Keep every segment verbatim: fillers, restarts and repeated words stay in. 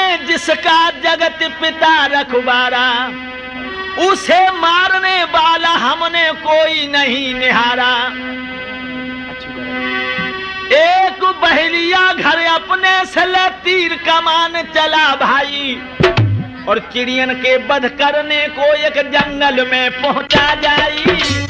में जिसका जगत पिता रखवारा, उसे मारने वाला हमने कोई नहीं निहारा। एक बहेलिया घर अपने से ले तीर कमान चला भाई, और चिड़ियन के वध करने को एक जंगल में पहुंचा जाई।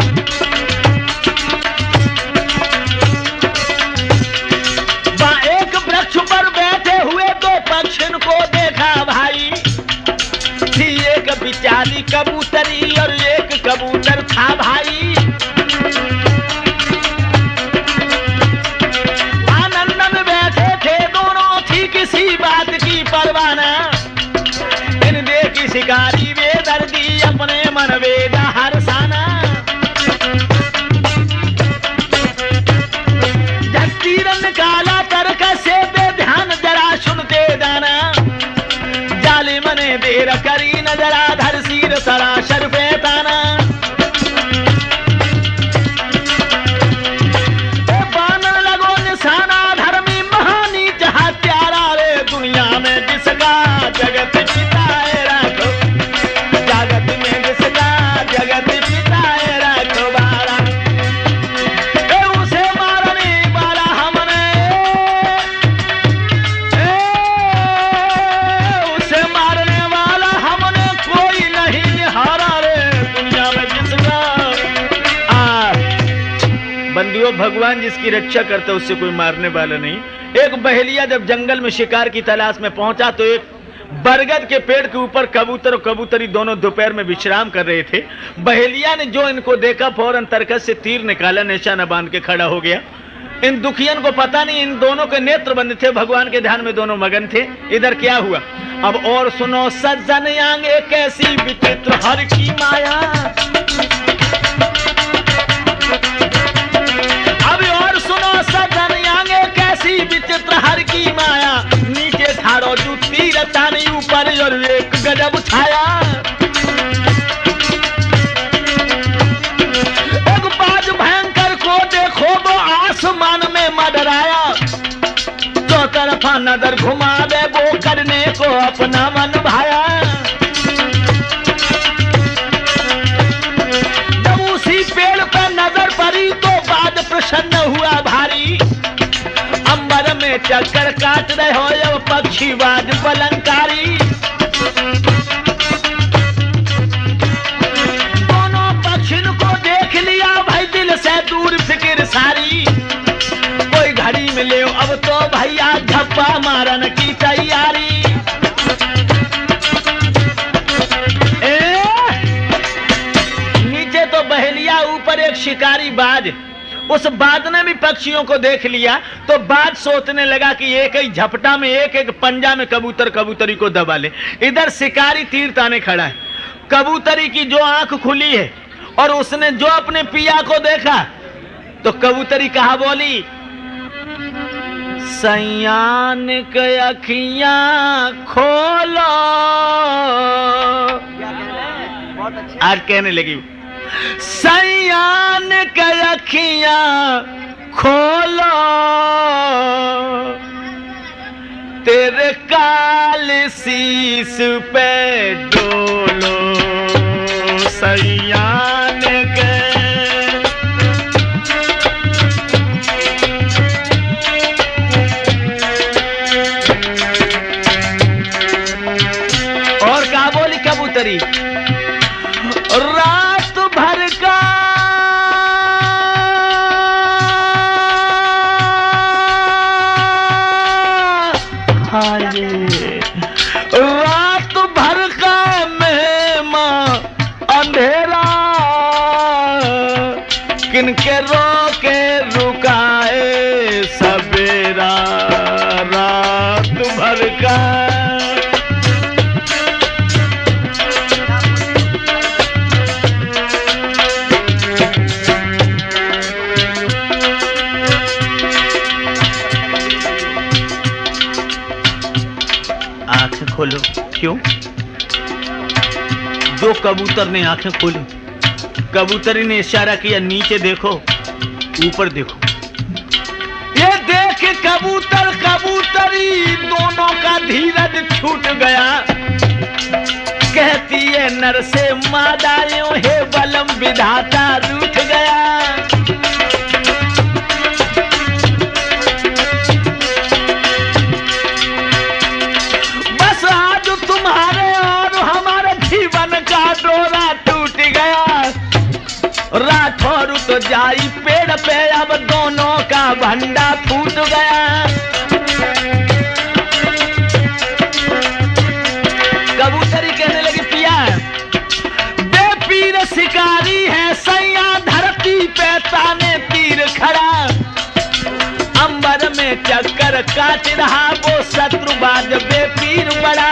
वहां एक वृक्ष पर बैठे हुए दो पक्षियों को देखा भाई। थी एक बिचारी कबूतरी और एक कबूतर था भाई। आनंद में बैठे थे दोनों, थी किसी बात की परवाह ना। इन देखी शिकारी बेदर्दी अपने मन वेदा हरसाना। तीरन काला तर्क से बेध्यान जरा सुनते दाना। जाले मने देर करी नजरा धर सिर सरासर पे ताना। बानर लगो निशाना धर्मी महानी जहाँ प्यारा रे दुनिया में जिसका जगत पिता है रखो। जगत में जिसका जगत पिता है रखवारा, उसे मारने वाला हमने, उसे मारने वाला हमने कोई नहीं निहारा रे दुनिया में जिसका। आ बंदियों, भगवान जिसकी रक्षा करता है उससे कोई मारने वाला नहीं। एक बहेलिया जब जंगल में शिकार की तलाश में पहुंचा तो एक बरगद के पेड़ के ऊपर कबूतर और कबूतरी दोनों दोपहर में विश्राम कर रहे थे। बहेलिया ने जो इनको देखा फौरन तरकस से तीर निकाला, निशाना बांध के खड़ा हो गया। इन दुखियन को पता नहीं, इन दोनों के नेत्र बंद थे, भगवान के ध्यान में दोनों मगन थे। इधर क्या हुआ अब और सुनो सज्जन आंगे कैसी विचित्र हर की माया। अब और सुनो सज्जन आंगे कैसी विचित्र हर की माया। नीचे धारो जो तीर तानी ऊपर और एक गजब छाया। एक बाज भयंकर को देखो वो आसमान में मंडराया। जो तरफा नजर घुमावे वो करने को अपना मन भाया। जब उसी पेड़ पर नजर पड़ी तो बाज प्रसन्न हुआ भारी। अंबर में चक्कर काट रहे हो जब पक्षी बाज पलंकारी। दोनों पक्षियों को देख लिया भाई दिल से दूर फिक्र सारी। कोई घड़ी में ले अब तो भैया झप्पा मारन की तैयारी। ए, नीचे तो बहेलिया ऊपर एक शिकारी बाज। उस बाज ने भी पक्षियों को देख लिया तो बाज सोचने लगा कि एक ही झपटा में एक एक पंजा में कबूतर कबूतरी को दबा ले। इधर शिकारी तीर ताने खड़ा है। कबूतरी की जो आंख खुली है और उसने जो अपने पिया को देखा तो कबूतरी कहा बोली, सयान के अखियां खोलो। आज कहने लगी, सयान के अखियां खोलो तेरे काल शीश पे डोलो। सयान के और क्या बोली कबूतरी, रात भर का रात भर का मेहमान अंधेरा। किनके रोके रुकाए सवेरा। रात भर का खोलो। क्यों? दो कबूतर ने आंखें खोली। कबूतरी ने इशारा किया, नीचे देखो ऊपर देखो। ये देख देख कबूतर कबूतरी दोनों का धीरज छूट गया। कहती है नर से मादायों हे बलम विधाता रूठ गया। बस आज तुम्हारे और हमारे जीवन का डोरा टूट गया। राठौर तो जाई पेड़ पे अब दोनों का भंडा फूट गया। कबूतरी कहने लगी पिया बेपीर शिकारी है सैया धरती पे ताने तीर खड़ा। अंबर में चक्कर काट रहा वो शत्रुबाज बेपीर बड़ा।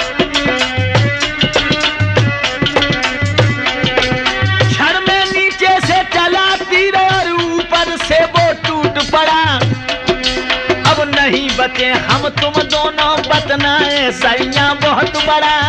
क्षण में नीचे से चला तीर और ऊपर से वो टूट पड़ा। अब नहीं बचे हम तुम दोनों बतनाए सैया बहुत बड़ा।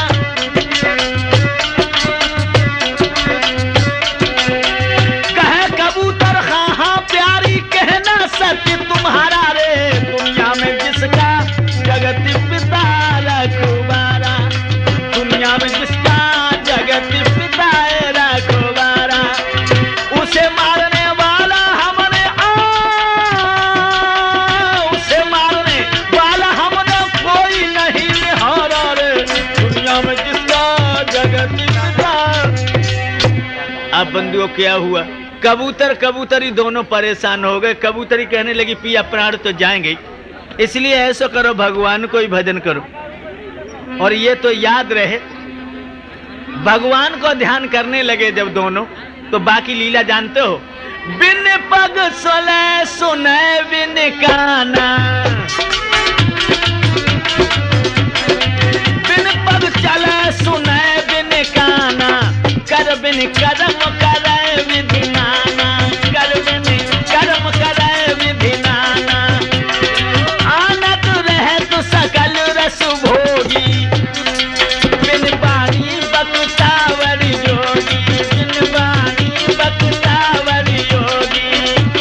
कहे कबूतर हाँ हाँ प्यारी कहना सत्य तुम्हारा रे। दुनिया में जिसका जगत पिता रखवारा। दुनिया में जिसका जगत पिता रखवारा। उसे मारने वाला हमने आ उसे मारने वाला हमने कोई नहीं निहारा रे। दुनिया में जिसका जगत पिता। अब बंधुओं क्या हुआ? कबूतर कबूतरी दोनों परेशान हो गए। कबूतरी कहने लगी पिया प्राण तो जाएंगे, इसलिए ऐसा करो भगवान को ही भजन करो। और ये तो याद रहे भगवान को ध्यान करने लगे जब दोनों, तो बाकी लीला जानते हो। बिन पग सोले सुने बिन काना। बिन पग चले सुने बिन काना। कर बिन कर्म करे विधि नाना। कर बिन कर्म करे विधि नाना। आनत रहे तो सकल रस भोगी। बिन बाणी बकुतावर जोगी। बिन बाणी बकुतावर योगी।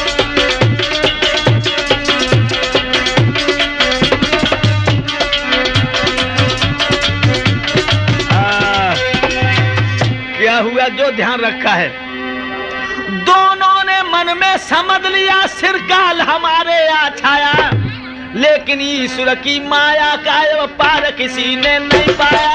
क्या हुआ जो ध्यान रखा है? दोनों ने मन में समझ लिया सिरकाल हमारे आ छाया। लेकिन ईश्वर की माया का पार किसी ने नहीं पाया।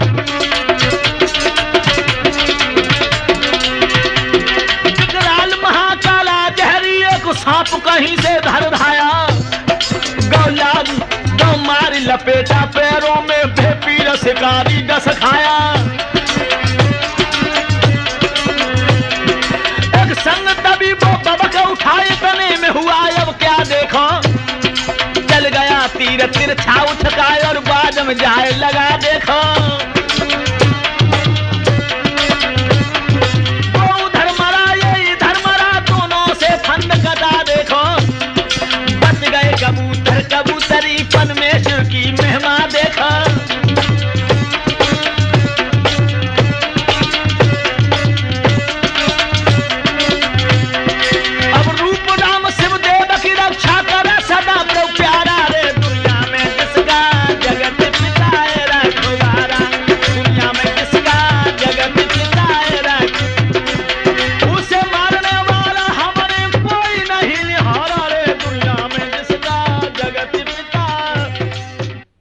विकराल महाकाला जहरी एक सांप कहीं से धर धाया। गौला गौ मारी लपेटा पैरों में बेपीर शिकारी डस खाया। संग तभी वो बबक उठाए तने में हुआ अब क्या देखो। चल गया तीर तिरछा उछकाए और बाद में जाए लगा देखो। वो उधर मरा ये इधर मरा दोनों से फंद कटा देखो। बच गए कबूतर कबूतरी पन में